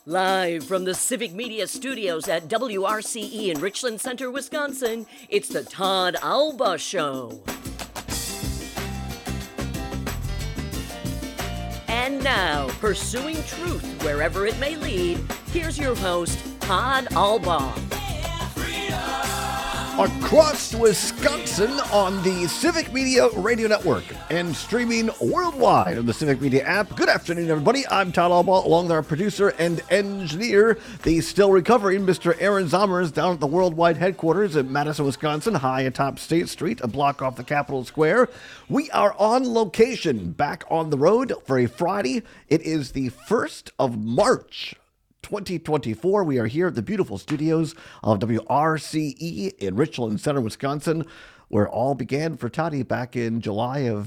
Live from the Civic Media Studios at WRCE in Richland Center, Wisconsin, it's the Todd Alba Show. And now, pursuing truth wherever it may lead, here's your host, Todd Alba. Across Wisconsin on the Civic Media Radio Network and streaming worldwide on the Civic Media app. Good afternoon, everybody. I'm Todd Alba, along with our producer and engineer, the still recovering Mr. Aaron Zommers, down at the worldwide headquarters in Madison, Wisconsin, high atop State Street, a block off the Capitol Square. We are on location, back on the road for a Friday. It is the 1st of March. 2024. We are here at the beautiful studios of WRCE in Richland Center, Wisconsin, where all began for Toddy back in July of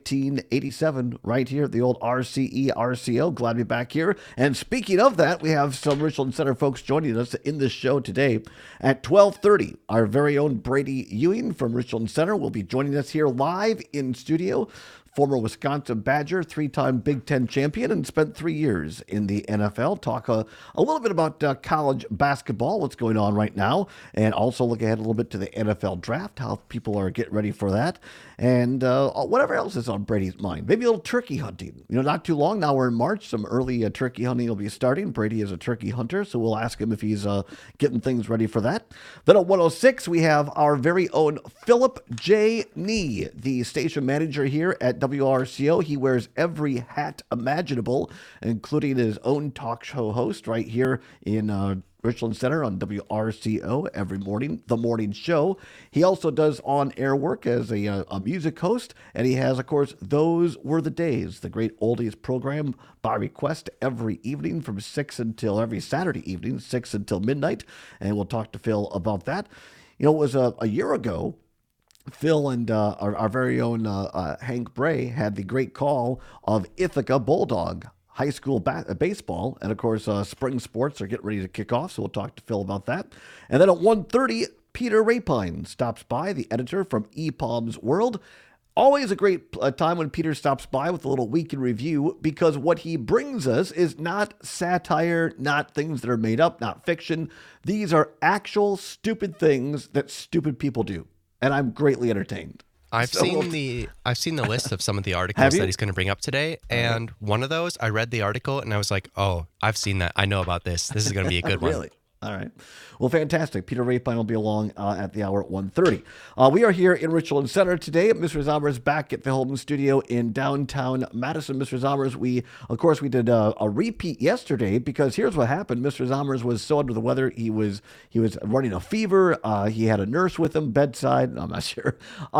1987, right here at the old RCE RCO. Glad to be back here. And speaking of that, we have some Richland Center folks joining us in this show today. At 12:30, our very own Brady Ewing from Richland Center will be joining us here live in studio. Former Wisconsin Badger, three-time Big Ten champion, and spent 3 years in the NFL. Talk a little bit about college basketball, what's going on right now, and also look ahead a little bit to the NFL draft, how people are getting ready for that, and whatever else is on Brady's mind. Maybe a little turkey hunting. You know, not too long now. We're in March. Some early turkey hunting will be starting. Brady is a turkey hunter, so we'll ask him if he's getting things ready for that. Then at 106, we have our very own Philip J. Nee, the station manager here at WRCO. He wears every hat imaginable, including his own talk show host right here in Richland Center on WRCO every morning, The Morning Show. He also does on-air work as a music host, and he has, of course, Those Were the Days, the great oldies program by request every evening from 6 until every Saturday evening, 6 until midnight, and we'll talk to Phil about that. You know, it was a year ago, Phil and our very own Hank Bray had the great call of Ithaca Bulldog high school baseball. And, of course, spring sports are getting ready to kick off, so we'll talk to Phil about that. And then at 1:30, Peter Rapine stops by, the editor from EPOM's World. Always a great time when Peter stops by with a little week in review, because what he brings us is not satire, not things that are made up, not fiction. These are actual stupid things that stupid people do. And I'm greatly entertained. I've seen the list of some of the articles that he's going to bring up today, and one of those, I read the article and I was like, oh, I've seen that. I know about this. This is going to be a good Really? one. All right. Well, fantastic. Peter Rapine will be along at the hour at 1:30. We are here in Richland Center today. Mr. Zommers back at the Holden Studio in downtown Madison. Mr. Zommers, we did a repeat yesterday, because here's what happened. Mr. Zommers was so under the weather. He was running a fever. He had a nurse with him bedside. I'm not sure.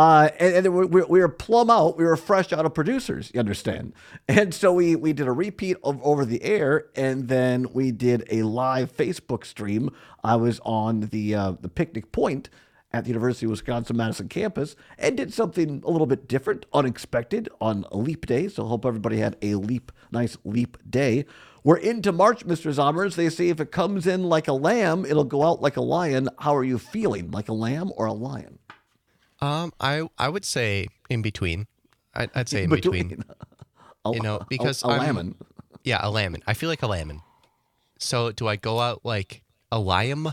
And we were plumb out. We were fresh out of producers, you understand. And so we did a repeat over the air, and then we did a live Facebook stream. I was on the Picnic Point at the University of Wisconsin-Madison campus and did something a little bit different, unexpected, on a leap day. So I hope everybody had a nice leap day. We're into March, Mr. Zommers. They say if it comes in like a lamb, it'll go out like a lion. How are you feeling? Like a lamb or a lion? I would say in between. I'd say in between. You know, because a lammin. Yeah, a lammin. I feel like a lammin. So do I go out like a lime?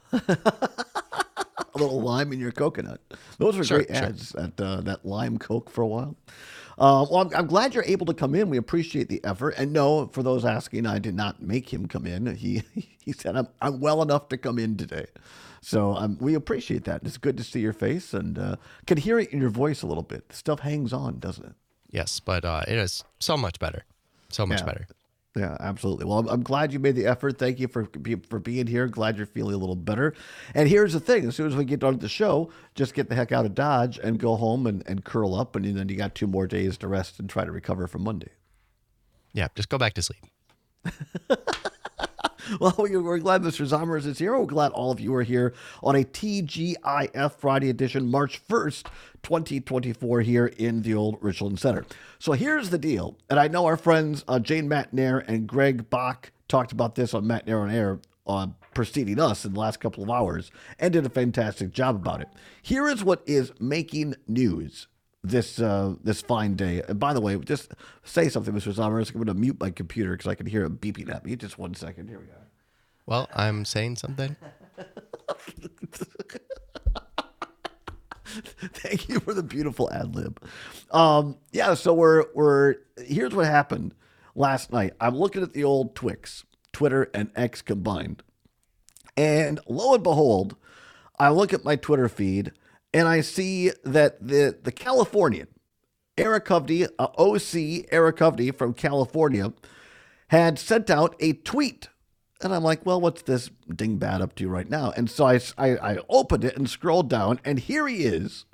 A little lime in your coconut. Those were great ads at that lime Coke for a while. Well, I'm glad you're able to come in. We appreciate the effort. And no, for those asking, I did not make him come in. He said, I'm well enough to come in today. So we appreciate that. It's good to see your face, and can hear it in your voice a little bit. The stuff hangs on, doesn't it? Yes, but it is so much better. So much better. Yeah, absolutely. Well, I'm glad you made the effort. Thank you for being here. Glad you're feeling a little better. And here's the thing. As soon as we get done with the show, just get the heck out of Dodge and go home and curl up. And then you got 2 more days to rest and try to recover from Monday. Yeah, just go back to sleep. Well, we're glad Mr. Zommers is here. We're glad all of you are here on a TGIF Friday edition, March 1st, 2024, here in the old Richland Center. So here's the deal. And I know our friends Jane Matnair and Greg Bach talked about this on Matnair on Air preceding us in the last couple of hours and did a fantastic job about it. Here is what is making news. this fine day. And by the way, just say something, Mr. Somers. I'm going to mute my computer because I can hear it beeping at me. Just 1 second. Here we go. Well, I'm saying something. Thank you for the beautiful ad lib. Yeah, so we're here's what happened last night. I'm looking at the old Twix, Twitter and X combined, and lo and behold, I look at my Twitter feed and I see that the Californian Eric Hovde, OC Eric Hovde from California, had sent out a tweet. And I'm like, well, what's this dingbat up to right now? And so I opened it and scrolled down, and here he is,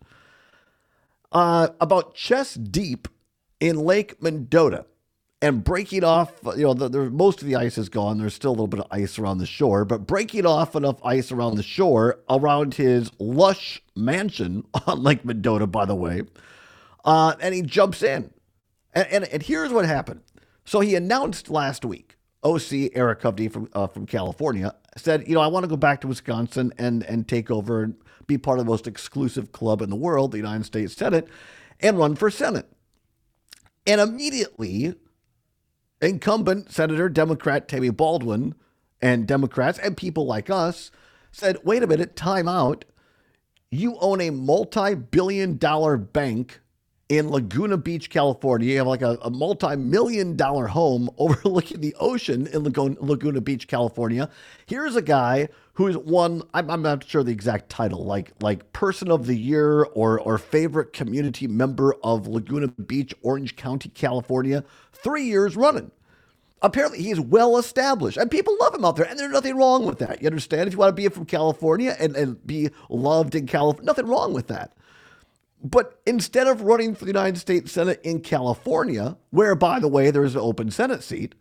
about chest deep in Lake Mendota, and breaking off, most of the ice is gone. There's still a little bit of ice around the shore, but breaking off enough ice around the shore, around his lush mansion on Lake Mendota, by the way, and he jumps in. And here's what happened. So he announced last week, OC Eric Hovde from California said, I want to go back to Wisconsin and take over and be part of the most exclusive club in the world, the United States Senate, and run for Senate. And immediately, incumbent Senator Democrat Tammy Baldwin and Democrats and people like us said, wait a minute, time out. You own a multi-billion-dollar bank in Laguna Beach, California. You have like a multi-million-dollar home overlooking the ocean in Laguna Beach, California. Here's a guy who's won, I'm not sure the exact title, like Person of the Year or Favorite Community Member of Laguna Beach, Orange County, California, 3 years running. Apparently, he's well established, and people love him out there, and there's nothing wrong with that. You understand? If you want to be from California and be loved in California, nothing wrong with that. But instead of running for the United States Senate in California, where, by the way, there's an open Senate seat,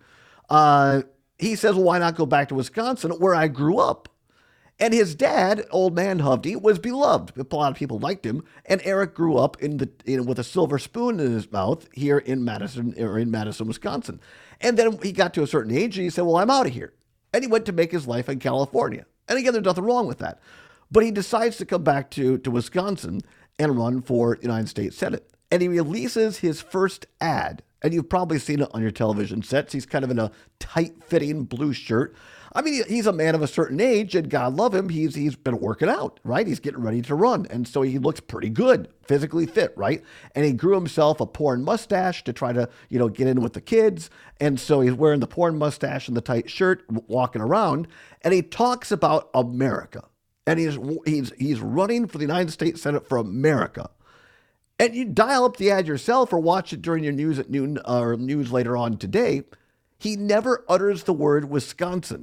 he says, well, why not go back to Wisconsin, where I grew up? And his dad, old man Hovde, was beloved. A lot of people liked him. And Eric grew up with a silver spoon in his mouth here in Madison, Wisconsin. And then he got to a certain age and he said, well, I'm out of here. And he went to make his life in California. And again, there's nothing wrong with that. But he decides to come back to Wisconsin and run for the United States Senate. And he releases his first ad. And you've probably seen it on your television sets. He's kind of in a tight-fitting blue shirt. I mean, he's a man of a certain age, and God love him, he's been working out, right? He's getting ready to run. And so he looks pretty good, physically fit, right? And he grew himself a porn mustache to try to, get in with the kids. And so he's wearing the porn mustache and the tight shirt, walking around. And he talks about America. And he's running for the United States Senate for America. And you dial up the ad yourself or watch it during your news at noon or news later on today. He never utters the word Wisconsin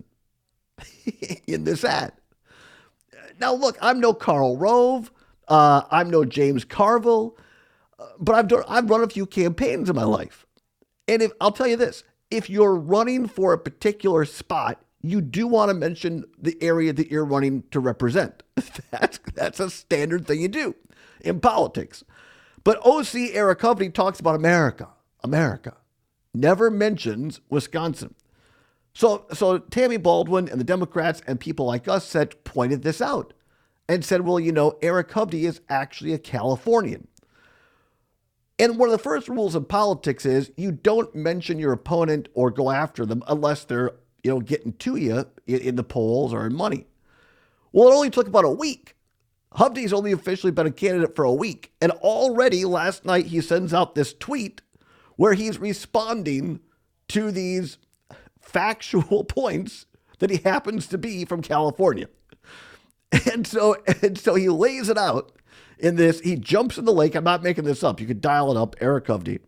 in this ad. Now, look, I'm no Karl Rove. I'm no James Carville. But I've run a few campaigns in my life. And I'll tell you this, if you're running for a particular spot, you do want to mention the area that you're running to represent. That's a standard thing you do in politics. But OC Eric Hovde talks about America. Never mentions Wisconsin. So Tammy Baldwin and the Democrats and people like us pointed this out and said, well, Eric Hovde is actually a Californian. And one of the first rules of politics is you don't mention your opponent or go after them unless they're getting to you in the polls or in money. Well, it only took about a week. Hovde's only officially been a candidate for a week. And already last night he sends out this tweet where he's responding to these factual points that he happens to be from California. And so he lays it out in this. He jumps in the lake. I'm not making this up. You could dial it up, Eric Hovde.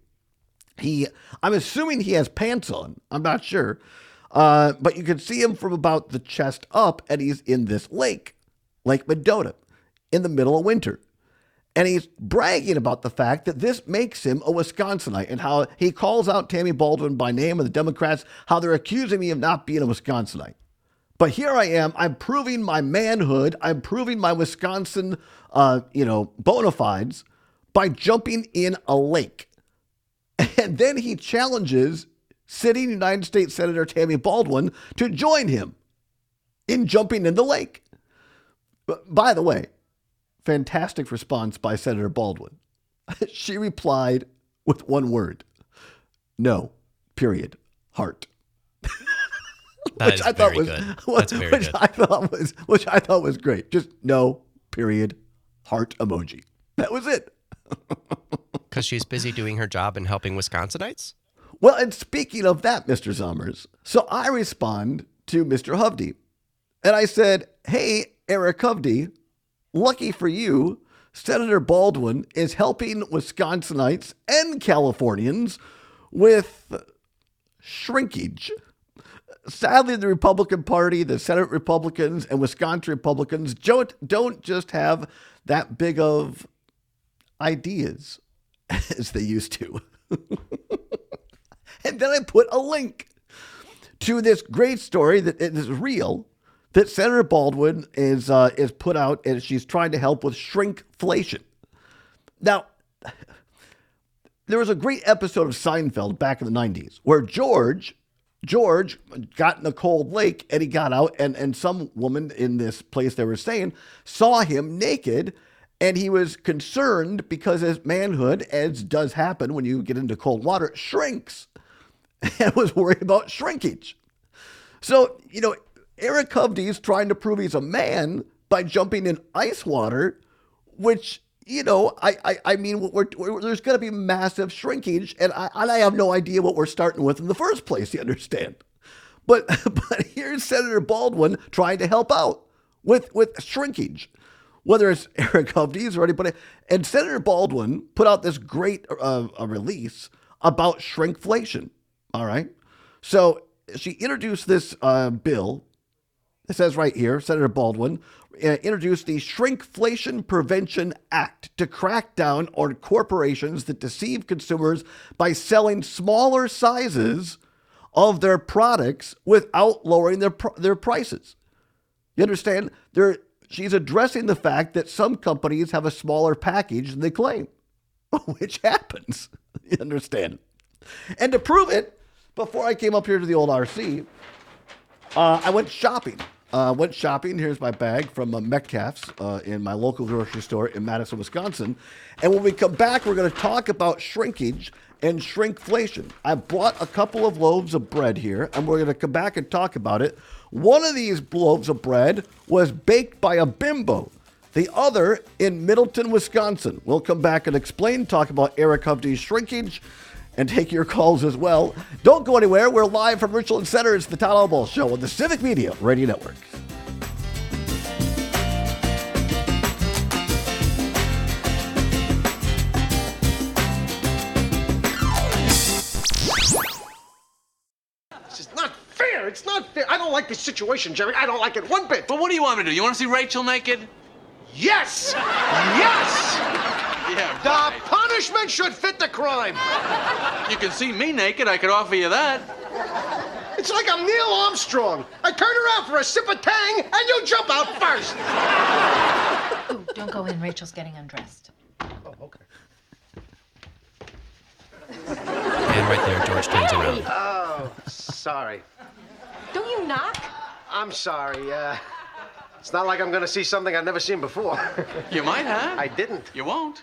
I'm assuming he has pants on. I'm not sure. But you can see him from about the chest up, and he's in this lake, Lake Mendota, in the middle of winter. And he's bragging about the fact that this makes him a Wisconsinite and how he calls out Tammy Baldwin by name and the Democrats, how they're accusing me of not being a Wisconsinite. But here I am. I'm proving my manhood. I'm proving my Wisconsin, bona fides by jumping in a lake. And then he challenges sitting United States Senator Tammy Baldwin to join him in jumping in the lake. By the way, fantastic response by Senator Baldwin. She replied with one word. No, period, heart. That is very good. That's very good. Which I thought was great. Just no, period, heart emoji. That was it. Because she's busy doing her job and helping Wisconsinites? Well, and speaking of that, Mr. Sommers, so I respond to Mr. Hovde. And I said, hey, Eric Hovde, lucky for you, Senator Baldwin is helping Wisconsinites and Californians with shrinkage. Sadly, the Republican Party, the Senate Republicans, and Wisconsin Republicans don't just have that big of ideas as they used to. And then I put a link to this great story that is real, that Senator Baldwin is put out, and she's trying to help with shrinkflation. Now, there was a great episode of Seinfeld back in the 90s where George got in a cold lake, and he got out, and some woman in this place they were staying saw him naked, and he was concerned because his manhood, as does happen when you get into cold water, shrinks, and was worried about shrinkage. So, Eric Hovde is trying to prove he's a man by jumping in ice water, which, I mean, there's going to be massive shrinkage, and I have no idea what we're starting with in the first place, you understand? But here's Senator Baldwin trying to help out with shrinkage, whether it's Eric Hovde's or anybody. And Senator Baldwin put out this great release about shrinkflation, all right? So she introduced this bill. It says right here, Senator Baldwin introduced the Shrinkflation Prevention Act to crack down on corporations that deceive consumers by selling smaller sizes of their products without lowering their prices. You understand? She's addressing the fact that some companies have a smaller package than they claim, which happens. You understand? And to prove it, before I came up here to the old RC, I went shopping. Here's my bag from Metcalf's in my local grocery store in Madison, Wisconsin. And when we come back, we're going to talk about shrinkage and shrinkflation. I brought a couple of loaves of bread here, and we're going to come back and talk about it. One of these loaves of bread was baked by a bimbo. The other in Middleton, Wisconsin. We'll come back and explain, talk about Eric Hovde's shrinkage, and take your calls as well. Don't go anywhere. We're live from Richland Center. It's the Todd Albaugh Show on the Civic Media Radio Network. This is not fair. It's not fair. I don't like this situation, Jerry. I don't like it one bit. But what do you want me to do? You want to see Rachel naked? Yes! Yes! Yeah, The right. punishment should fit the crime. You can see me naked. I could offer you that. It's like I'm Neil Armstrong. I turn around for a sip of Tang, and you jump out first. Ooh, don't go in. Rachel's getting undressed. Oh, okay. And right there, George turns around. Oh, sorry. Don't you knock? I'm sorry. It's not like I'm going to see something I've never seen before. You might have. I didn't. You won't.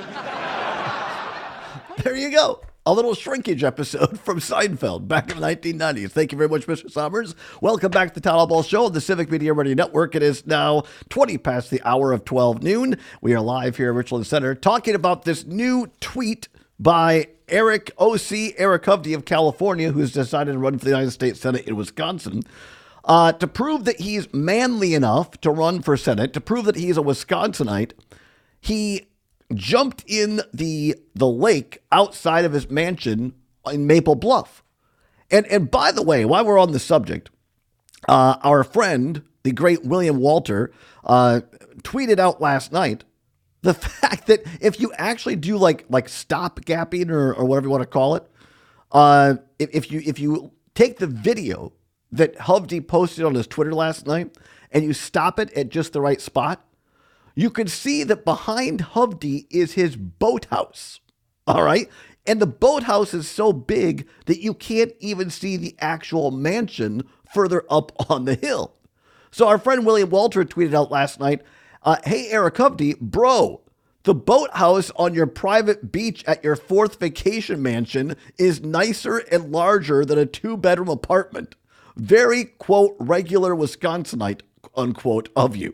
There you go. A little shrinkage episode from Seinfeld back in the 1990s. Thank you very much, Mr. Sommers. Welcome back to the Todd Albaugh Show on the Civic Media Radio Network. It is now 20 past the hour of 12 noon. We are live here at Richland Center talking about this new tweet by Eric Hovde of California, who's decided to run for the United States Senate in Wisconsin, to prove that he's manly enough to run for Senate, to prove that he's a Wisconsinite. He jumped in the lake outside of his mansion in Maple Bluff. And by the way, while we're on the subject, our friend, the great William Walter, tweeted out last night the fact that if you actually do like stop-gapping or whatever you want to call it, if you take the video that Hovde posted on his Twitter last night and you stop it at just the right spot, you can see that behind Hovde is his boathouse. All right. And the boathouse is so big that you can't even see the actual mansion further up on the hill. So our friend William Walter tweeted out last night, hey, Eric Hovde, bro, The boathouse on your private beach at your 4th vacation mansion is nicer and larger than a 2-bedroom apartment. Very, quote, regular Wisconsinite, unquote, of you.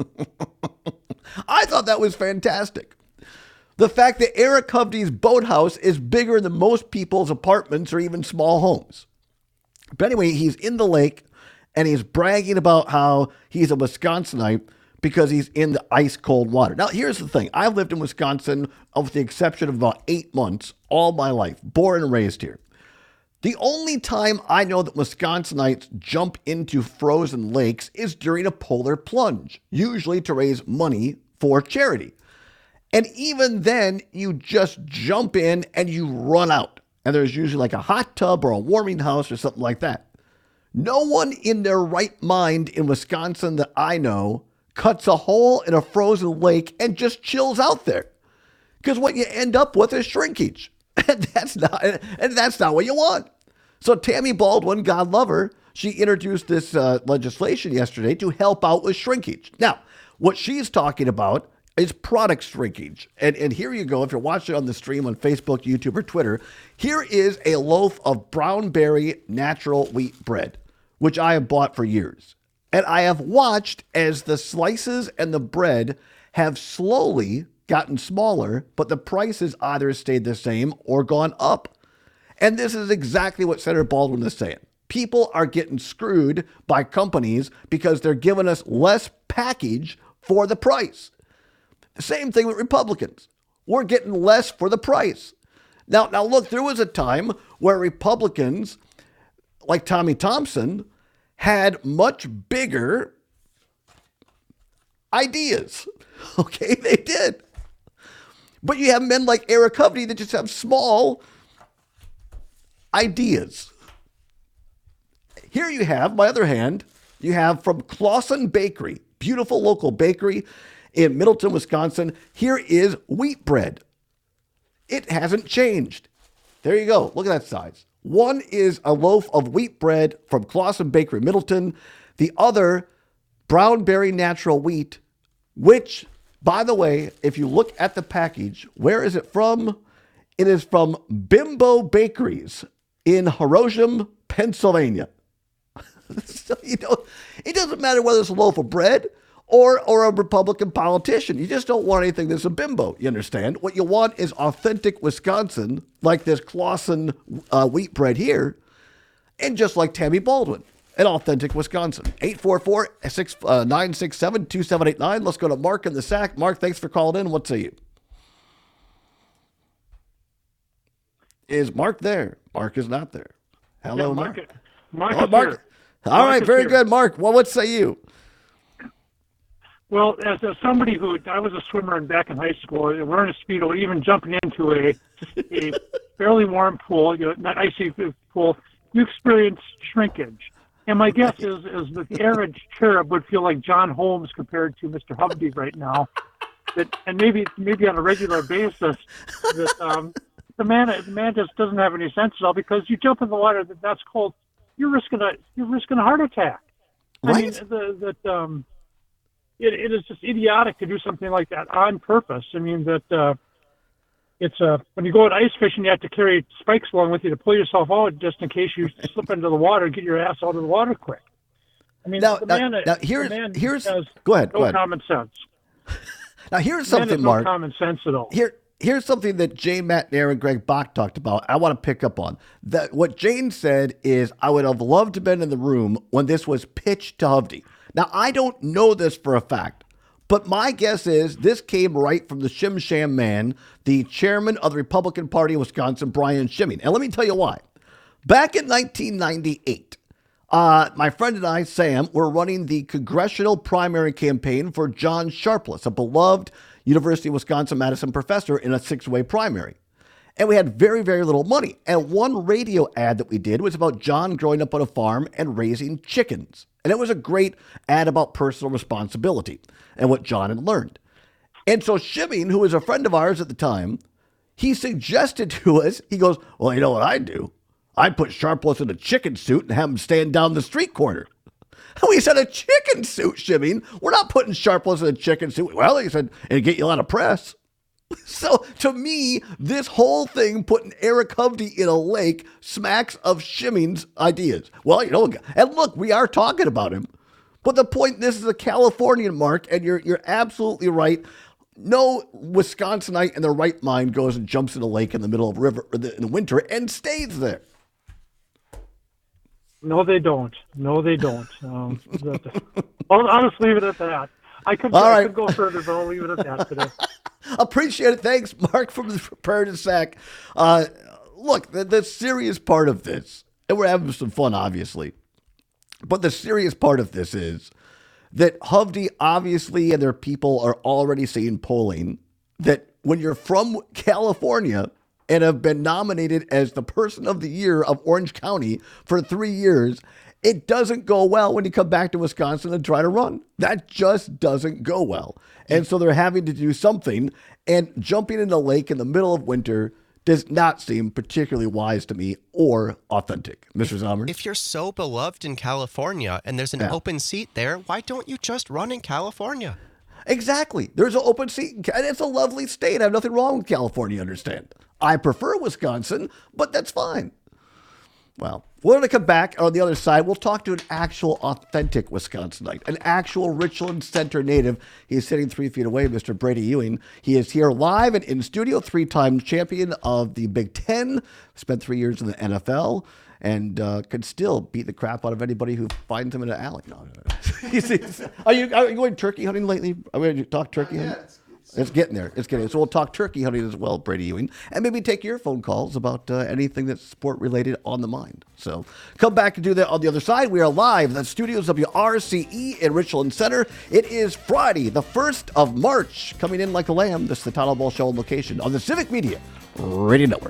I thought that was fantastic. The fact that Eric Hovde's boathouse is bigger than most people's apartments or even small homes. But anyway, he's in the lake and he's bragging about how he's a Wisconsinite because he's in the ice cold water. Now, here's the thing. I've lived in Wisconsin, with the exception of about 8 months, all my life, born and raised here. The only time I know that Wisconsinites jump into frozen lakes is during a polar plunge, usually to raise money for charity. And even then, you just jump in and you run out. And there's usually like a hot tub or a warming house or something like that. No one in their right mind in Wisconsin that I know cuts a hole in a frozen lake and just chills out there. Because what you end up with is shrinkage. And that's not what you want. So Tammy Baldwin, God love her, she introduced this legislation yesterday to help out with shrinkage. Now, what she's talking about is product shrinkage. And here you go. If you're watching on the stream on Facebook, YouTube, or Twitter, here is a loaf of brown berry natural wheat bread, which I have bought for years. And I have watched as the slices and the bread have slowly gotten smaller, but the prices either stayed the same or gone up. And this is exactly what Senator Baldwin is saying. People are getting screwed by companies because they're giving us less package for the price. Same thing with Republicans. We're getting less for the price. Now look, there was a time where Republicans, like Tommy Thompson, had much bigger ideas. Okay, they did. But you have men like Eric Hovde that just have small ideas. Here you have, my other hand, you have from Clausen Bakery, beautiful local bakery in Middleton, Wisconsin. Here is wheat bread. It hasn't changed. There you go. Look at that size. One is a loaf of wheat bread from Clausen Bakery, Middleton. The other, brown berry natural wheat, which, by the way, if you look at the package, where is it from? It is from Bimbo Bakeries in Horsham, Pennsylvania. So, it doesn't matter whether it's a loaf of bread or a Republican politician. You just don't want anything that's a bimbo, you understand? What you want is authentic Wisconsin, like this Clausen wheat bread here, and just like Tammy Baldwin, an authentic Wisconsin. 844-967-2789. Let's go to Mark in the Sack. Mark, thanks for calling in. What say you? Is Mark there? Mark is not there. Hello, Mark. Mark. All right, very good, Mark. Well, what say you? Well, as somebody who, I was a swimmer back in high school, wearing a Speedo, even jumping into a fairly warm pool, not icy pool, you experience shrinkage. And my guess is that the average cherub would feel like John Holmes compared to Mr. Hovde right now. And maybe on a regular basis, that the man just doesn't have any sense at all, because you jump in the water that's cold, you're risking a heart attack. Right. I mean, it is just idiotic to do something like that on purpose. I mean, it's when you go out ice fishing, you have to carry spikes along with you to pull yourself out just in case you slip into the water and get your ass out of the water quick. I mean, the man has go ahead. Common sense. Now here's something, Mark. No common sense at all. Here's something that Jane McNair and Greg Bach talked about. I want to pick up on that. What Jane said is, I would have loved to have been in the room when this was pitched to Hovde. Now, I don't know this for a fact, but my guess is this came right from the Shim Sham man, the chairman of the Republican Party of Wisconsin, Brian Schimming. And let me tell you why. Back in 1998, my friend and I, Sam, were running the congressional primary campaign for John Sharpless, a beloved University of Wisconsin-Madison professor, in a 6-way primary. And we had very, very little money. And one radio ad that we did was about John growing up on a farm and raising chickens. And it was a great ad about personal responsibility and what John had learned. And so Schimming, who was a friend of ours at the time, he suggested to us, he goes, well, you know what I'd do? I'd put Sharpless in a chicken suit and have him stand down the street corner. And we said, a chicken suit, Schimming? We're not putting Sharpless in a chicken suit. Well, he said, it'd get you a lot of press. So to me, this whole thing putting Eric Hovde in a lake smacks of Shimming's ideas. Well, and look, we are talking about him. But the point, this is a Californian, Mark, and you're absolutely right. No Wisconsinite in their right mind goes and jumps in a lake in the middle of a river in the winter and stays there. No, they don't. No, they don't. I'll just leave it at that. I could go further, but I'll leave it at that today. Appreciate it. Thanks, Mark, from the Prepared Sack. Look, the serious part of this, and we're having some fun, obviously, but the serious part of this is that Hovde, obviously, and their people are already seeing polling that when you're from California and have been nominated as the person of the year of Orange County for 3 years, it doesn't go well when you come back to Wisconsin and try to run. That just doesn't go well. And so they're having to do something, and jumping in the lake in the middle of winter does not seem particularly wise to me or authentic. Mr. Zomer? If you're so beloved in California and there's an open seat there, why don't you just run in California? Exactly. There's an open seat, and it's a lovely state. I have nothing wrong with California, understand. I prefer Wisconsin, but that's fine. Well, we're going to come back on the other side. We'll talk to an actual authentic Wisconsinite, an actual Richland Center native. He's sitting 3 feet away, Mr. Brady Ewing. He is here live and in studio, 3-time champion of the Big Ten, spent 3 years in the NFL, and could still beat the crap out of anybody who finds him in an alley. No. Are you going turkey hunting lately? Are we going to talk turkey hunting? It's getting there. It's getting there. So we'll talk turkey hunting as well, Brady Ewing, and maybe take your phone calls about anything that's sport-related on the mind. So come back and do that on the other side. We are live at the studios WRCE in Richland Center. It is Friday, the 1st of March, coming in like a lamb. This is the Todd Albaugh Show on location on the Civic Media Radio Network.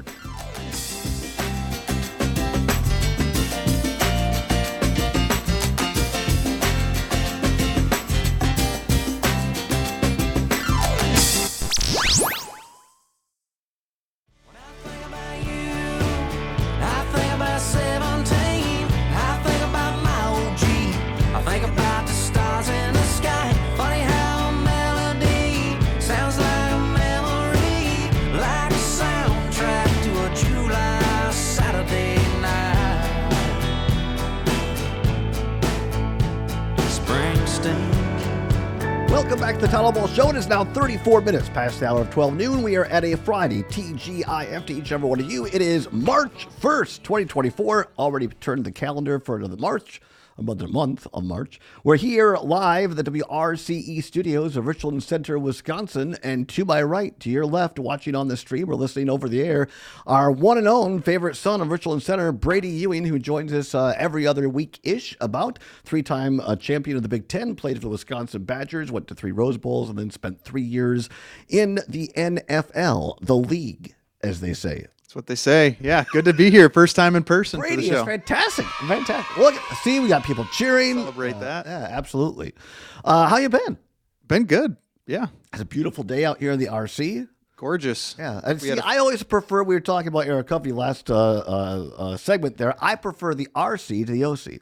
Welcome back to the Todd Albaugh Show. It is now 34 minutes past the hour of 12 noon. We are at a Friday, TGIF to each and every one of you. It is March 1st, 2024. Already turned the calendar for another March. Another month of March. We're here live at the WRCE studios of Richland Center, Wisconsin. And to my right, to your left, watching on the stream or listening over the air, our one and only favorite son of Richland Center, Brady Ewing, who joins us every other week-ish about. 3-time champion of the Big Ten, played for the Wisconsin Badgers, went to 3 Rose Bowls, and then spent 3 years in the NFL, the league, as they say. That's what they say. Yeah, good to be here. First time in person Brady, for the show. It's fantastic. Fantastic. Look, see, we got people cheering. Celebrate that. Yeah, absolutely. How you been? Been good. Yeah. It's a beautiful day out here in the RC. Gorgeous. Yeah. And see, I always prefer, we were talking about Eric Hovde last segment there, I prefer the RC to the OC.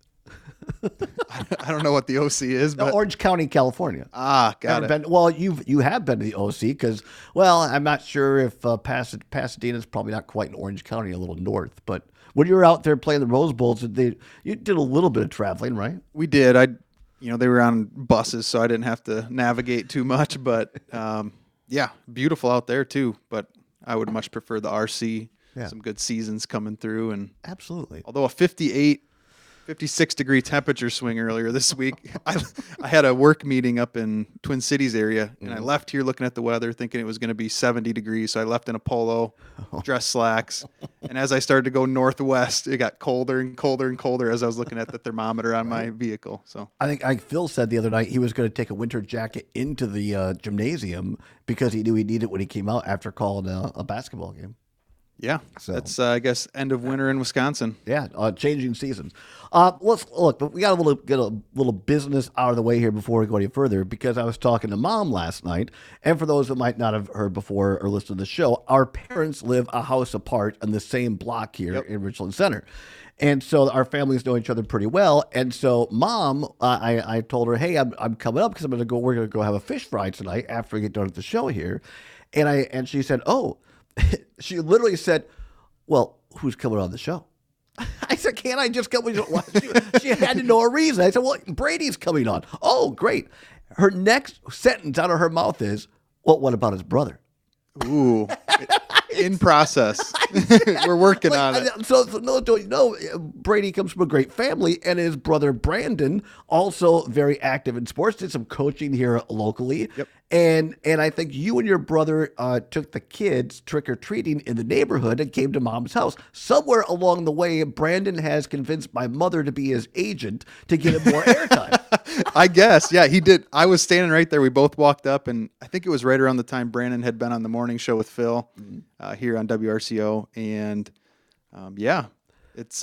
I don't know what the OC is, but Orange County, California. Got it. Well, you have been to the OC because, well, I'm not sure if Pasadena's probably not quite in Orange County, a little north. But when you were out there playing the Rose Bowls, you did a little bit of traveling, right? We did. They were on buses, so I didn't have to navigate too much. But yeah, beautiful out there too. But I would much prefer the RC. Yeah. Some good seasons coming through, and absolutely. Although a 56-degree temperature swing earlier this week. I had a work meeting up in Twin Cities area, and I left here looking at the weather thinking it was going to be 70 degrees. So I left in a polo, dress slacks. And as I started to go northwest, it got colder and colder and colder as I was looking at the thermometer on my vehicle. So I think Phil said the other night he was going to take a winter jacket into the gymnasium because he knew he'd need it when he came out after calling a basketball game. Yeah, so that's I guess end of winter in Wisconsin. Yeah, changing seasons. Let's look, but we got to get a little business out of the way here before we go any further, because I was talking to Mom last night, and for those that might not have heard before or listened to the show, our parents live a house apart in the same block here in Richland Center. And so our families know each other pretty well. And so Mom, I told her, hey, I'm coming up because we're going to go have a fish fry tonight after we get done with the show here. And she said, oh, she literally said, well, who's coming on the show? I said, can't I just come? She had to know a reason. I said, well, Brady's coming on. Oh, great. Her next sentence out of her mouth is, well, what about his brother? Ooh, in process. We're working on it. So no, don't you know, Brady comes from a great family, and his brother Brandon, also very active in sports, did some coaching here locally. Yep. And I think you and your brother took the kids trick-or-treating in the neighborhood and came to Mom's house. Somewhere along the way, Brandon has convinced my mother to be his agent to get him more airtime. I guess. Yeah, he did. I was standing right there. We both walked up, and I think it was right around the time Brandon had been on the morning show with Phil here on WRCO. And yeah, it's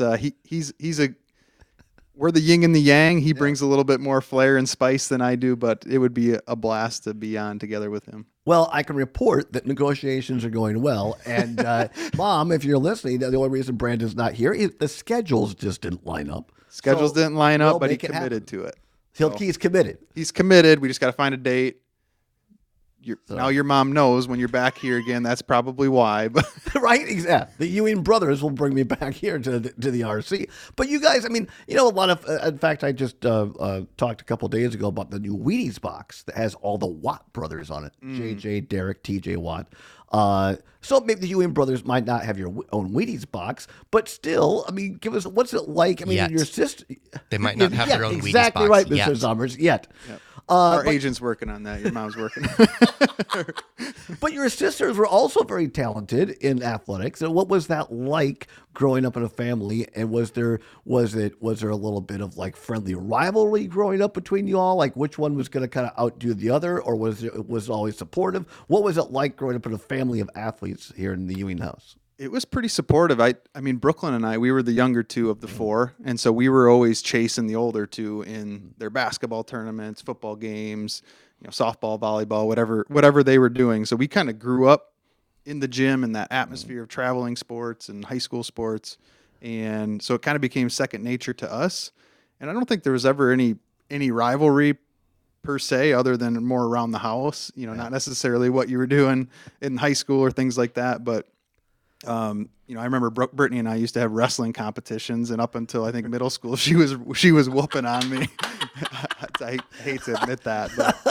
we're the yin and the yang. He brings a little bit more flair and spice than I do, but it would be a blast to be on together with him. Well, I can report that negotiations are going well. And Mom, if you're listening, the only reason Brandon's not here is the schedules just didn't line up. Schedules didn't line up, but he committed to it. He's committed. He's committed. We just got to find a date. Now your mom knows when you're back here again. That's probably why. But right? Exactly. The Ewing brothers will bring me back here to the RC. But you guys, I mean, you know, a lot of, in fact, I just talked a couple of days ago about the new Wheaties box that has all the Watt brothers on it. JJ, Derek, TJ Watt. So maybe the Ewing brothers might not have your own Wheaties box, but still, I mean, give us, what's it like? I mean, your sister. They might not have their own Wheaties box. Exactly right, Mr. Zommers, yet. Yep. Our agent's working on that. Your mom's working. But your sisters were also very talented in athletics. And what was that like growing up in a family? And was there a little bit of like friendly rivalry growing up between you all? Like which one was going to kind of outdo the other, or was it always supportive? What was it like growing up in a family of athletes here in the Ewing house? It was pretty supportive. I mean, Brooklyn and I, we were the younger two of the four, and so we were always chasing the older two in their basketball tournaments, football games, you know, softball, volleyball, whatever they were doing. So we kind of grew up in the gym and that atmosphere of traveling sports and high school sports, and so it kind of became second nature to us. And I don't think there was ever any rivalry per se, other than more around the house. You know, not necessarily what you were doing in high school or things like that, but. You know, I remember Brittany and I used to have wrestling competitions, and up until I think middle school, she was whooping on me. I hate to admit that,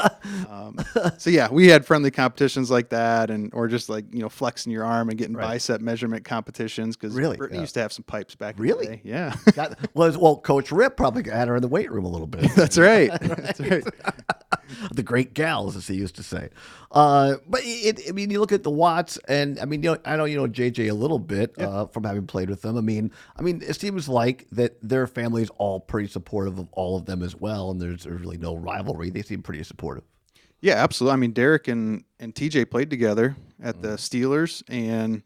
but so yeah, we had friendly competitions like that, or just like, you know, flexing your arm and getting bicep measurement competitions, because Brittany used to have some pipes back in the day. Yeah, well, Coach Rip probably had her in the weight room a little bit. That's right. That's right. The great gals, as he used to say. But I mean, you look at the Watts, and I mean, you know, I know you know JJ a little bit from having played with them. I mean, it seems like that their family is all pretty supportive of all of them as well, and there's really no rivalry. They seem pretty supportive. Yeah, absolutely. I mean, Derek and TJ played together at the Steelers, and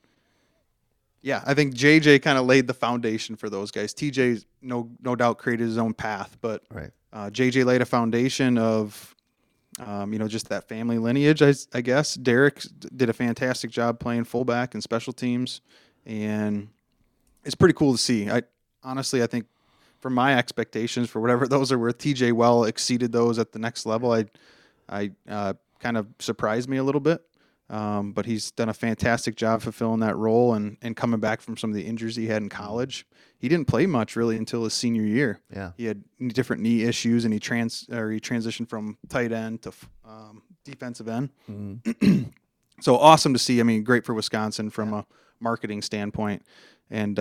yeah, I think JJ kind of laid the foundation for those guys. TJ, no doubt, created his own path, but JJ laid a foundation of. You know, just that family lineage, I guess. Derek did a fantastic job playing fullback and special teams, and it's pretty cool to see. I think from my expectations, for whatever those are worth, TJ well exceeded those at the next level. I kind of surprised me a little bit, but he's done a fantastic job fulfilling that role and coming back from some of the injuries he had in college. He didn't play much really until his senior year. Yeah, he had different knee issues, and he transitioned from tight end to defensive end. Mm-hmm. So awesome to see. I mean, great for Wisconsin from a marketing standpoint. And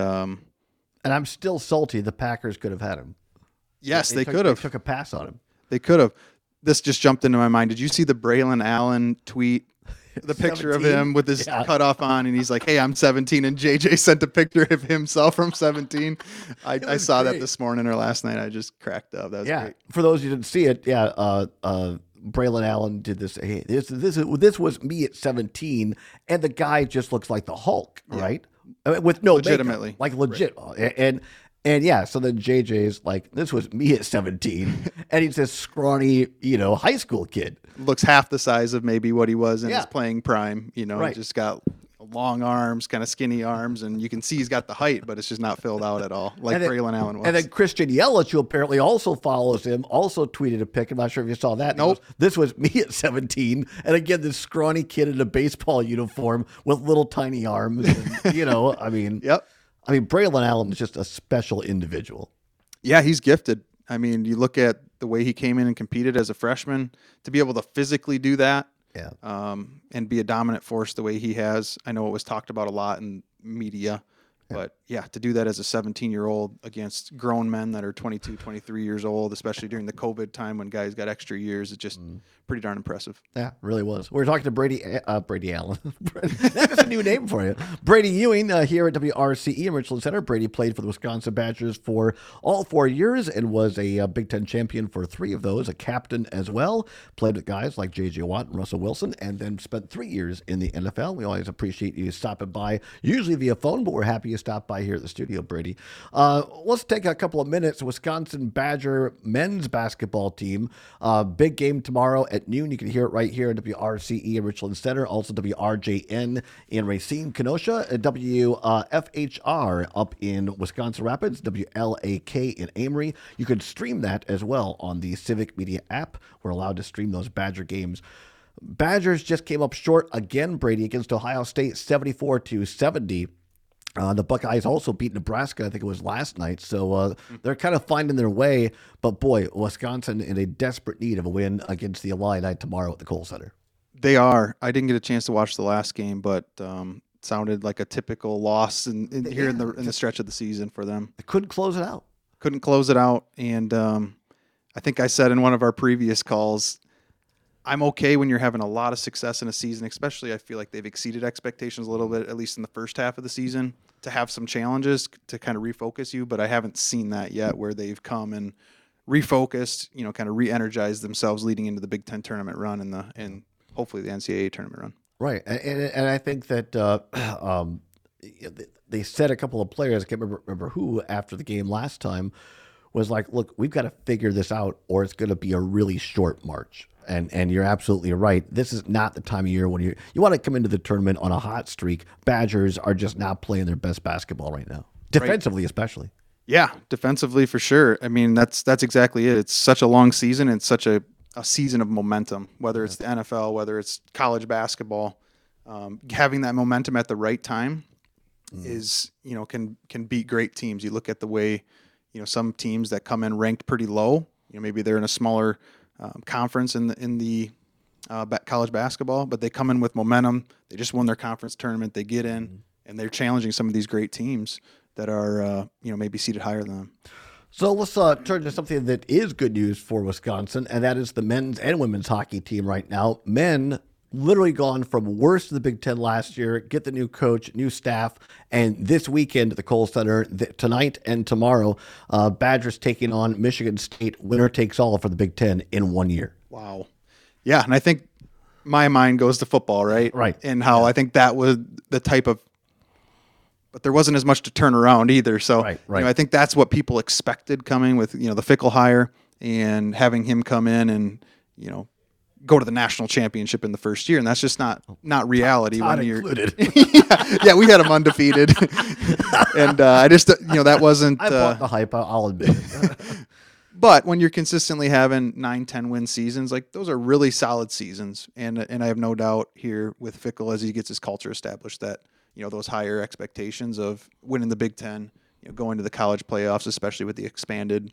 I'm still salty. The Packers could have had him. Yes, they could have. They took a pass on him. They could have. This just jumped into my mind. Did you see the Braylon Allen tweet? The picture 17? Of him with his cutoff on, and he's like, "Hey, I'm 17," and JJ sent a picture of himself from 17. I saw that this morning or last night. I just cracked up. That was great. For those who didn't see it, Braylon Allen did this. Hey, this was me at 17, and the guy just looks like the Hulk, right? I mean, with no legitimately, makeup, like legit, right. And yeah, so then JJ's like, this was me at 17, and he's this scrawny, you know, high school kid. Looks half the size of maybe what he was in his playing prime, you know, just got a long arms, kind of skinny arms, and you can see he's got the height, but it's just not filled out at all, like Braylon Allen was. And then Christian Yelich, who apparently also follows him, also tweeted a pic. I'm not sure if you saw that. Nope. This was me at 17. And again, this scrawny kid in a baseball uniform with little tiny arms. And, Yep. Braylon Allen is just a special individual. Yeah, he's gifted. I mean, you look at the way he came in and competed as a freshman, to be able to physically do that, and be a dominant force the way he has. I know it was talked about a lot in media, but to do that as a 17-year-old against grown men that are 22, 23 years old, especially during the COVID time when guys got extra years, it's just pretty darn impressive. Yeah, really was. We were talking to Brady Allen. That's a new name for you. Brady Ewing here at WRCE in Richland Center. Brady played for the Wisconsin Badgers for all 4 years and was a Big Ten champion for 3 of those, a captain as well. Played with guys like J.J. Watt and Russell Wilson, and then spent 3 years in the NFL. We always appreciate you stopping by, usually via phone, but we're happy you stopped by here at the studio, Brady. Let's take a couple of minutes. Wisconsin Badger men's basketball team. Big game tomorrow at noon. You can hear it right here at WRCE in Richland Center, also WRJN in Racine, Kenosha, WFHR up in Wisconsin Rapids, WLAK in Amory. You can stream that as well on the Civic Media app. We're allowed to stream those Badger games. Badgers just came up short again, Brady, against Ohio State, 74-70. The Buckeyes also beat Nebraska, I think it was last night. So they're kind of finding their way. But boy, Wisconsin in a desperate need of a win against the Illini tomorrow at the Kohl Center. They are. I didn't get a chance to watch the last game, but sounded like a typical loss in the stretch of the season for them. They couldn't close it out. And I think I said in one of our previous calls, I'm okay when you're having a lot of success in a season, especially I feel like they've exceeded expectations a little bit, at least in the first half of the season, to have some challenges to kind of refocus you. But I haven't seen that yet where they've come and refocused, kind of re-energized themselves leading into the Big Ten tournament run and hopefully the NCAA tournament run. Right. And I think that they said a couple of players, I can't remember who, after the game last time, was like, look, we've got to figure this out or it's going to be a really short march. And you're absolutely right. This is not the time of year when you want to come into the tournament on a hot streak. Badgers are just not playing their best basketball right now, defensively especially. Yeah, defensively for sure. I mean, that's exactly it. It's such a long season. It's such a season of momentum, whether it's the NFL, whether it's college basketball. Having that momentum at the right time is, can beat great teams. You look at the way, some teams that come in ranked pretty low, maybe they're in a smaller conference in the college basketball, but they come in with momentum. They just won their conference tournament. They get in and they're challenging some of these great teams that are, maybe seated higher than them. So let's turn to something that is good news for Wisconsin, and that is the men's and women's hockey team right now. Men literally gone from worst of the Big Ten last year, get the new coach, new staff, and this weekend at the Kohl Center, tonight and tomorrow, Badgers taking on Michigan State. Winner takes all for the Big Ten in 1 year. Wow. Yeah, and I think my mind goes to football, right? Right. And how I think that was the type of, but there wasn't as much to turn around either. So right. I think that's what people expected coming with, the Fickell hire and having him come in and, go to the national championship in the first year. And that's just not reality. Todd when you're included. yeah, we had him undefeated. And I just, that wasn't. I bought the hype, I'll admit it. But when you're consistently having 9-10 win seasons, like those are really solid seasons. And I have no doubt here with Fickell as he gets his culture established that, those higher expectations of winning the Big Ten, going to the college playoffs, especially with the expanded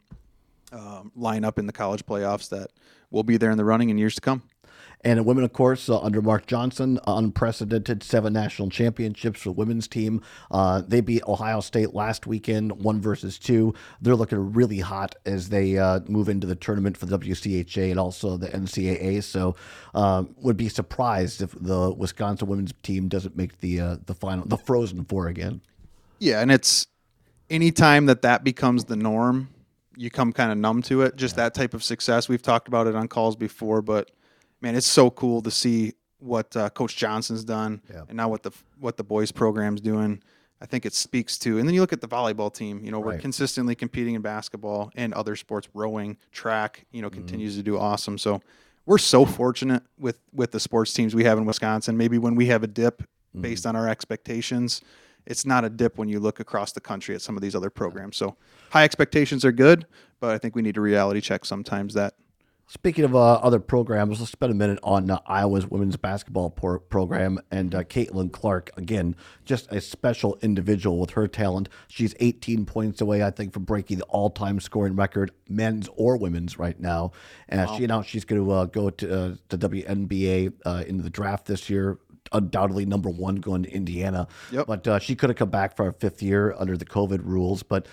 lineup in the college playoffs, that will be there in the running in years to come. And in women, of course, under Mark Johnson, unprecedented 7 national championships for the women's team. They beat Ohio State last weekend, 1-2. They're looking really hot as they move into the tournament for the WCHA and also the NCAA. So would be surprised if the Wisconsin women's team doesn't make the final, the Frozen Four again. Yeah, and it's anytime that becomes the norm, you come kind of numb to it. Just that type of success. We've talked about it on calls before, but man, it's so cool to see what Coach Johnson's done, and now what the boys program's doing. I think it speaks to. And then you look at the volleyball team. We're consistently competing in basketball and other sports, rowing, track. Continues to do awesome. So we're so fortunate with the sports teams we have in Wisconsin. Maybe when we have a dip, based on our expectations. It's not a dip when you look across the country at some of these other programs. So high expectations are good, but I think we need to reality check sometimes that. Speaking of other programs, let's spend a minute on Iowa's women's basketball program and Caitlin Clark. Again, just a special individual with her talent. She's 18 points away, I think, from breaking the all-time scoring record, men's or women's right now. And she announced she's going to go to the WNBA in the draft this year. Undoubtedly number one going to Indiana. Yep. But she could have come back for her 5th year under the COVID rules. But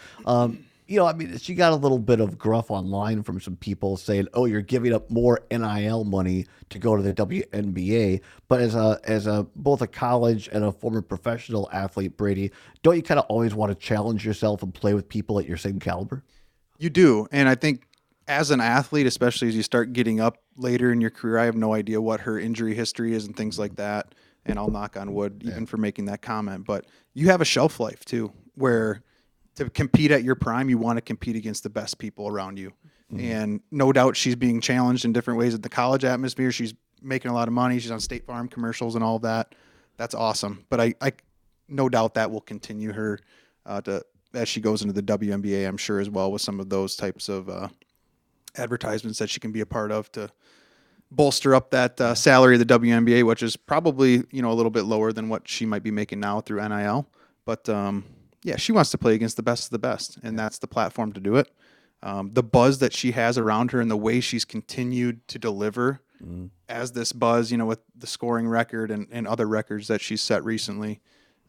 she got a little bit of gruff online from some people saying, "Oh, you're giving up more NIL money to go to the WNBA." But as both a college and a former professional athlete, Brady, don't you kind of always want to challenge yourself and play with people at your same caliber? You do, and I think as an athlete, especially as you start getting up later in your career, I have no idea what her injury history is and things like that. And I'll knock on wood even for making that comment. But you have a shelf life too, where to compete at your prime, you want to compete against the best people around you. Mm-hmm. And no doubt she's being challenged in different ways in the college atmosphere. She's making a lot of money. She's on State Farm commercials and all of that. That's awesome. But I no doubt that will continue her as she goes into the WNBA, I'm sure, as well, with some of those types of advertisements that she can be a part of to bolster up that salary of the WNBA, which is probably, a little bit lower than what she might be making now through NIL. But she wants to play against the best of the best, and that's the platform to do it. The buzz that she has around her and the way she's continued to deliver as this buzz, with the scoring record and other records that she's set recently,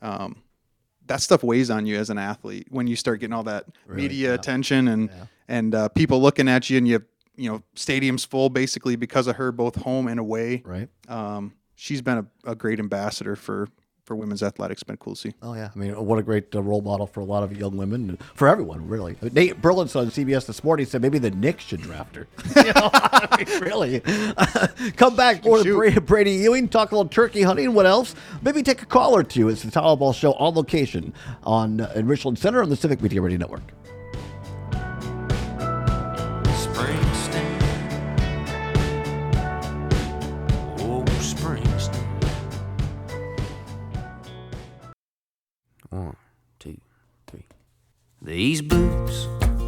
that stuff weighs on you as an athlete when you start getting all that media attention and people looking at you, and you have, stadiums full basically because of her, both home and away. Right. She's been a great ambassador for women's athletics. Been cool to see. Oh, yeah. I mean, what a great role model for a lot of young women, and for everyone, really. Nate Burleson on CBS this morning said maybe the Knicks should draft her. Really. Come back more to Brady Ewing, talk a little turkey hunting. What else? Maybe take a call or two. It's the Todd Ball Show on location in Richland Center on the Civic Media Radio Network. One, two, three. These boots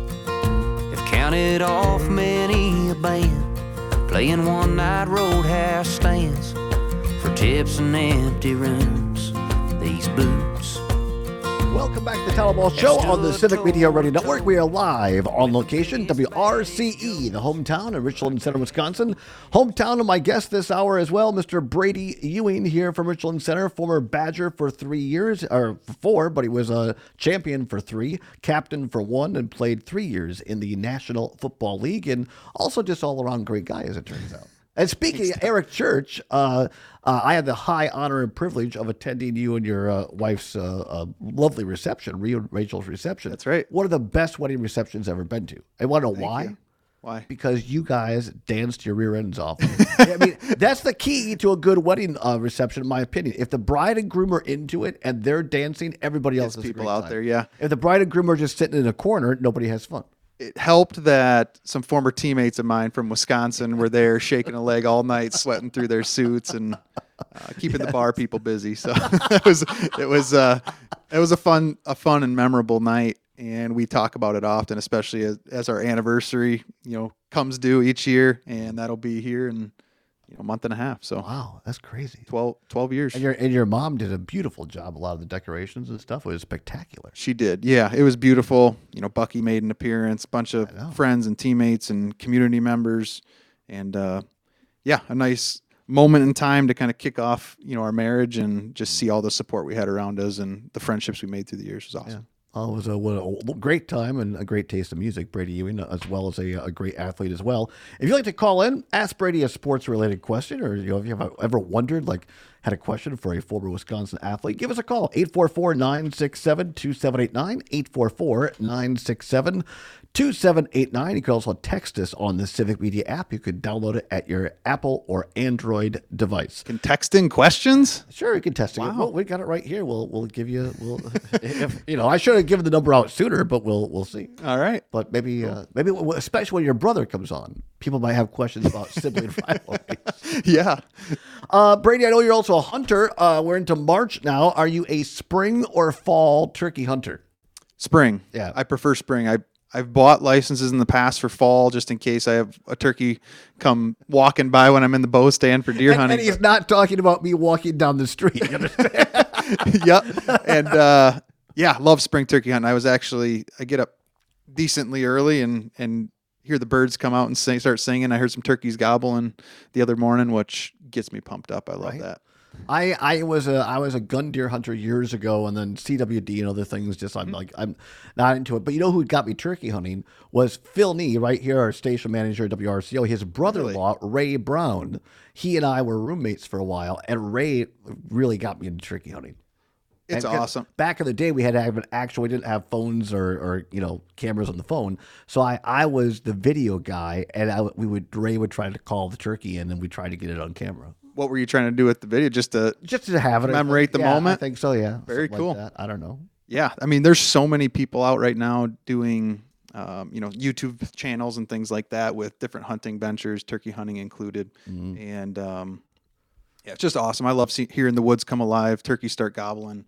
have counted off many a band, playing one-night roadhouse stands for tips and empty rooms. These boots. Welcome back to the Todd Ball Show on the Civic Media Radio Network. We are live on location, WRCE, the hometown in Richland Center, Wisconsin. Hometown of my guest this hour as well, Mr. Brady Ewing here from Richland Center, former Badger for 3 years, or 4, but he was a champion for 3, captain for 1, and played 3 years in the National Football League, and also just all-around great guy, as it turns out. And speaking of Eric Church, I had the high honor and privilege of attending you and your wife's lovely reception, Rachel's reception. That's right. One of the best wedding receptions I've ever been to. I want to know why. You. Why? Because you guys danced your rear ends off. I mean, that's the key to a good wedding reception, in my opinion. If the bride and groom are into it and they're dancing, everybody else has people a great out time. there. Yeah. If the bride and groom are just sitting in a corner, nobody has fun. It helped that some former teammates of mine from Wisconsin were there shaking a leg all night, sweating through their suits and keeping the bar people busy. So it was a fun and memorable night. And we talk about it often, especially as our anniversary, comes due each year, and that'll be here in a month and a half. So wow, that's crazy. 12 years. And your mom did a beautiful job. A lot of the decorations and stuff was spectacular. She did. Yeah, it was beautiful. Bucky made an appearance, bunch of friends and teammates and community members, and a nice moment in time to kind of kick off, our marriage and just see all the support we had around us and the friendships we made through the years was awesome. Yeah. It was a great time and a great taste of music, Brady Ewing, as well as a great athlete as well. If you'd like to call in, ask Brady a sports-related question, or if you've ever wondered, had a question for a former Wisconsin athlete, give us a call, 844-967-2789, 844-967-2789. You can also text us on the Civic Media app. You could download it at your Apple or Android device. Can text in questions? Sure, you can text it. Wow. Well, we got it right here. We'll give you. I should have given the number out sooner, but we'll see. All right. But maybe especially when your brother comes on, people might have questions about sibling rivalries. Yeah. Brady, I know you're also a hunter. We're into March now. Are you a spring or fall turkey hunter? Spring. Yeah. I prefer spring. I've bought licenses in the past for fall just in case I have a turkey come walking by when I'm in the bow stand for deer hunting. And he's not talking about me walking down the street. You understand? Yep. And love spring turkey hunting. I get up decently early and hear the birds come out and start singing. I heard some turkeys gobbling the other morning, which gets me pumped up. I love that. I was a gun deer hunter years ago, and then CWD and other things. Just I'm not into it. But you know who got me turkey hunting was Phil Nee, right here, our station manager at WRCO. His brother-in-law Ray Brown. He and I were roommates for a while, and Ray really got me into turkey hunting. It's awesome. Back in the day, we had to have an actual. We didn't have phones or cameras on the phone. So I was the video guy, and Ray would try to call the turkey in, and we tried to get it on camera. What were you trying to do with the video? Just to have it, commemorate the moment? I think so. Yeah, very something cool. Like that. I don't know. Yeah, I mean, there's so many people out right now doing, YouTube channels and things like that with different hunting ventures, turkey hunting included, and it's just awesome. I love hearing the woods come alive, turkeys start gobbling,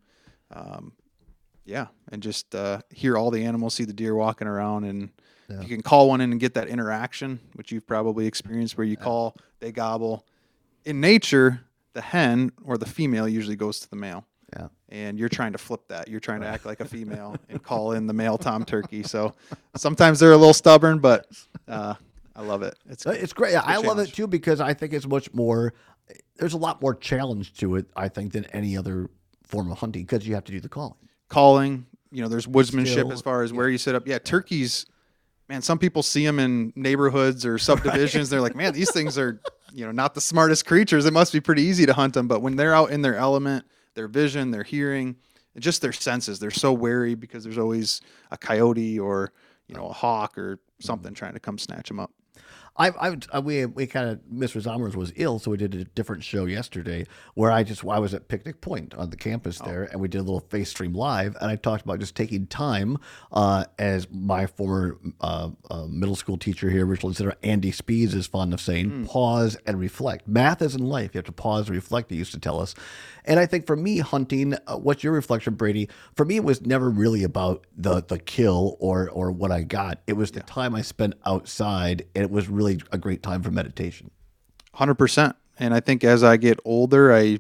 and just hear all the animals, see the deer walking around, and you can call one in and get that interaction, which you've probably experienced, where you call, they gobble. In nature, the hen or the female usually goes to the male. Yeah. And you're trying to flip that. You're trying to act like a female and call in the male tom turkey. So sometimes they're a little stubborn, but I love it. It's great. I love it too because I think it's much more. There's a lot more challenge to it, I think, than any other form of hunting because you have to do the calling. There's woodsmanship as far as where you set up. Yeah, turkeys. Man, some people see them in neighborhoods or subdivisions. They're like, man, these things are, not the smartest creatures. It must be pretty easy to hunt them. But when they're out in their element, their vision, their hearing, and just their senses, they're so wary because there's always a coyote or, a hawk or something trying to come snatch them up. We kind of, Mr. Zomers was ill, so we did a different show yesterday where I was at Picnic Point on the campus there, and we did a little face stream live, and I talked about just taking time, as my former middle school teacher here, Richland Center, Andy Speeds, is fond of saying, pause and reflect. Math is in life. You have to pause and reflect, he used to tell us. And I think for me, hunting, what's your reflection, Brady? For me, it was never really about the kill or what I got. It was the time I spent outside, and it was really a great time for meditation. 100%. And I think as I get older, I'm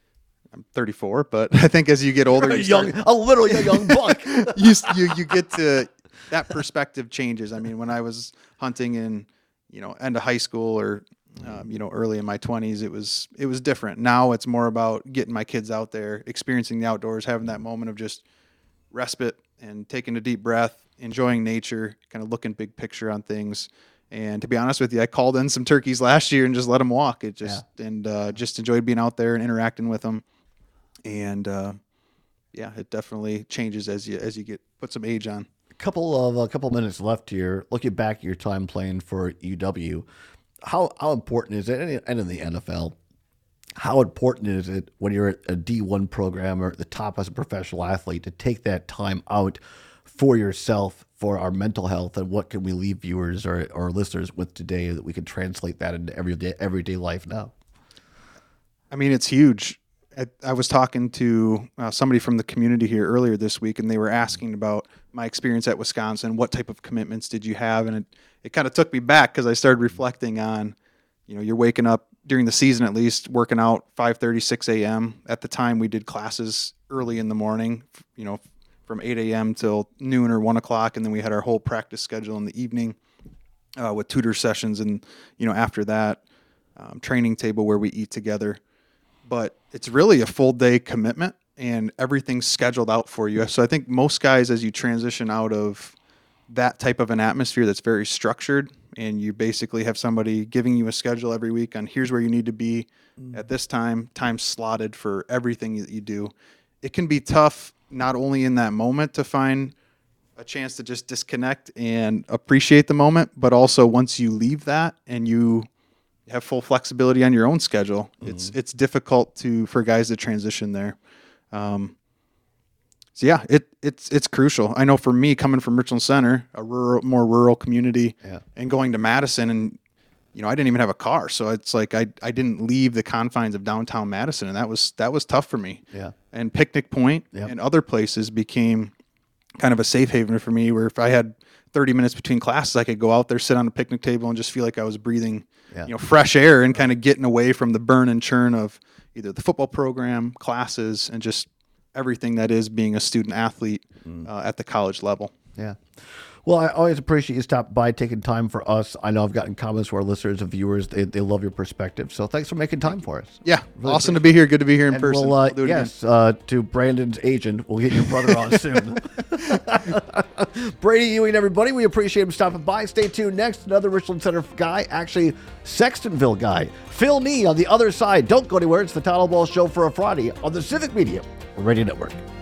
34, but I think as you get older, a little young buck. you get to that perspective changes. I mean, when I was hunting in, end of high school or early in my 20s, it was different. Now it's more about getting my kids out there, experiencing the outdoors, having that moment of just respite and taking a deep breath, enjoying nature, kind of looking big picture on things. And to be honest with you, I called in some turkeys last year and just let them walk. Just enjoyed being out there and interacting with them. And it definitely changes as you put some age on. A couple minutes left here. Looking back at your time playing for UW, how important is it, and in the NFL, how important is it when you're at a D1 program or at the top as a professional athlete to take that time out for yourself, for our mental health, and what can we leave viewers or listeners with today that we can translate that into everyday life now? I mean, it's huge. I was talking to somebody from the community here earlier this week, and they were asking about my experience at Wisconsin. What type of commitments did you have? And it kind of took me back because I started reflecting on, you're waking up during the season, at least working out 5:30, 6 a.m. At the time, we did classes early in the morning, from 8 a.m. till noon or 1 o'clock. And then we had our whole practice schedule in the evening with tutor sessions. And, after that, training table where we eat together. But it's really a full day commitment and everything's scheduled out for you. So I think most guys, as you transition out of that type of an atmosphere that's very structured and you basically have somebody giving you a schedule every week on here's where you need to be at this time slotted for everything that you do. It can be tough, not only in that moment to find a chance to just disconnect and appreciate the moment, but also once you leave that and you have full flexibility on your own schedule, it's difficult for guys to transition there. It's crucial. I know for me, coming from Richland Center, a more rural community, and going to Madison, and I didn't even have a car. So it's like I didn't leave the confines of downtown Madison, and that was tough for me. Yeah. And Picnic Point and other places became kind of a safe haven for me, where if I had 30 minutes between classes, I could go out there, sit on a picnic table, and just feel like I was breathing fresh air and kind of getting away from the burn and churn of either the football program, classes, and just everything that is being a student athlete at the college level. Yeah. Well, I always appreciate you stopping by, taking time for us. I know I've gotten comments from our listeners and viewers. They love your perspective. So thanks for making time for us. Yeah. Really awesome to be here. Good to be here in and person. We'll, do it yes, to Brandon's agent, we'll get your brother on soon. Brady Ewing, everybody. We appreciate him stopping by. Stay tuned. Next, another Richland Center guy, actually Sextonville guy, Phil Nee on the other side. Don't go anywhere. It's the Todd Ball Show for a Friday on the Civic Media Radio Network.